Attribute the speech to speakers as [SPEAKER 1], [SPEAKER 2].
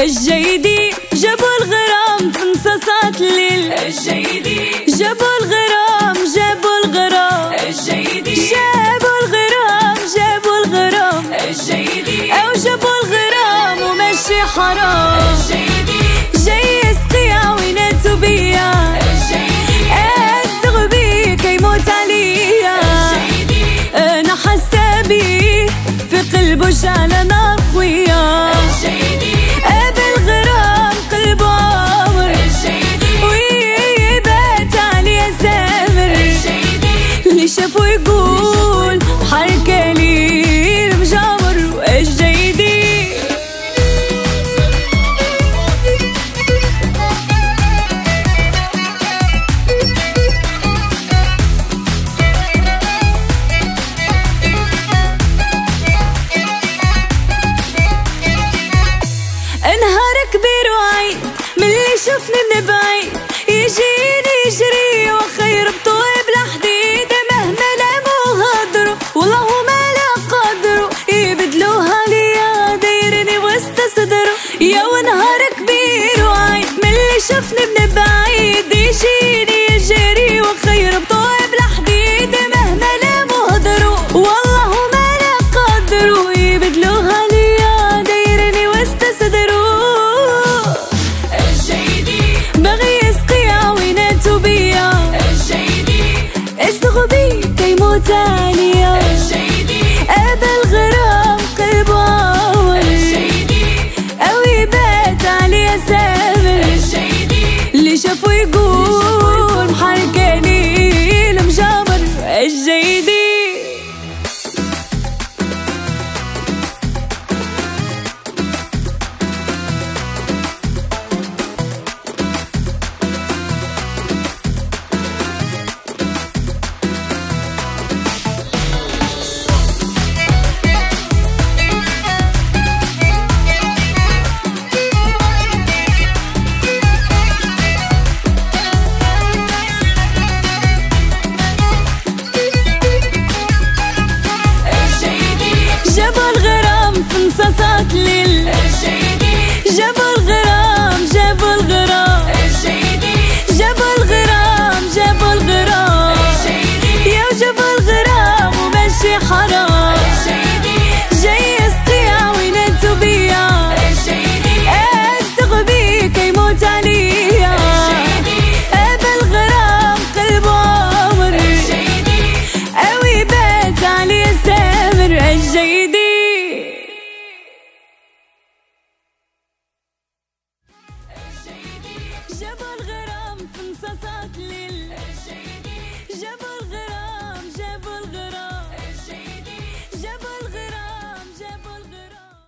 [SPEAKER 1] الجيدي جابوا الغرام في نصاصات الليل.
[SPEAKER 2] الجيدي
[SPEAKER 1] جابوا الغرام جابوا الغرام.
[SPEAKER 2] الجيدي
[SPEAKER 1] جابوا الغرام جابوا الغرام.
[SPEAKER 2] الجيدي
[SPEAKER 1] أو جابوا الغرام وماشي حرام.
[SPEAKER 2] الجيدي
[SPEAKER 1] جاي يسقيا ويناتو بيا.
[SPEAKER 2] الجيدي
[SPEAKER 1] أزغ بيه كيموت عليا.
[SPEAKER 2] الجيدي
[SPEAKER 1] أنا حاسة بيه في قلبه شعلة نار قوية.
[SPEAKER 2] الجيدي
[SPEAKER 1] بالغرام قلبه عامر.
[SPEAKER 2] الجيدي
[SPEAKER 1] ويبات عليه سامر.
[SPEAKER 2] الجيدي
[SPEAKER 1] اللي شافه يقول حركة لي المجامر. الجيدي نهار كبير وعيد من اللي شفني من بعيد. يجيني يجري وخير بطويب لحديد. مهما لامو هضروا والله ما لا قدروا يبدلوها ليا دايرني وسط صدروا. يا ونهار كبير وعيد من اللي شفني من بعيد. يجيني يجري وخير بطويب لحديد. مهما لامو هضروا والله ما لا قدروا يبدلوها ليا دايرني وسط صدروا. باغي يسقيا ويناتو بيا. اشتغوا بيه كيموت عليا. أبا الغرام قلبه عور. أو يبات عليه سامر. اللي شافه يقول محركاني المجامر. الجيدي جابوا الغرام في نصاصات الليل. جابوا الغرام جابوا الغرام. جابوا الغرام جابوا الغرام. يا جابوا الغرام وماشي حرام. جاي يسقيا ويناتو بيا. أزغ بيه كيموت عليا. أبا الغرام قلبه عامر. أو يبات عليه سامر. الجيدي جابوا الغرام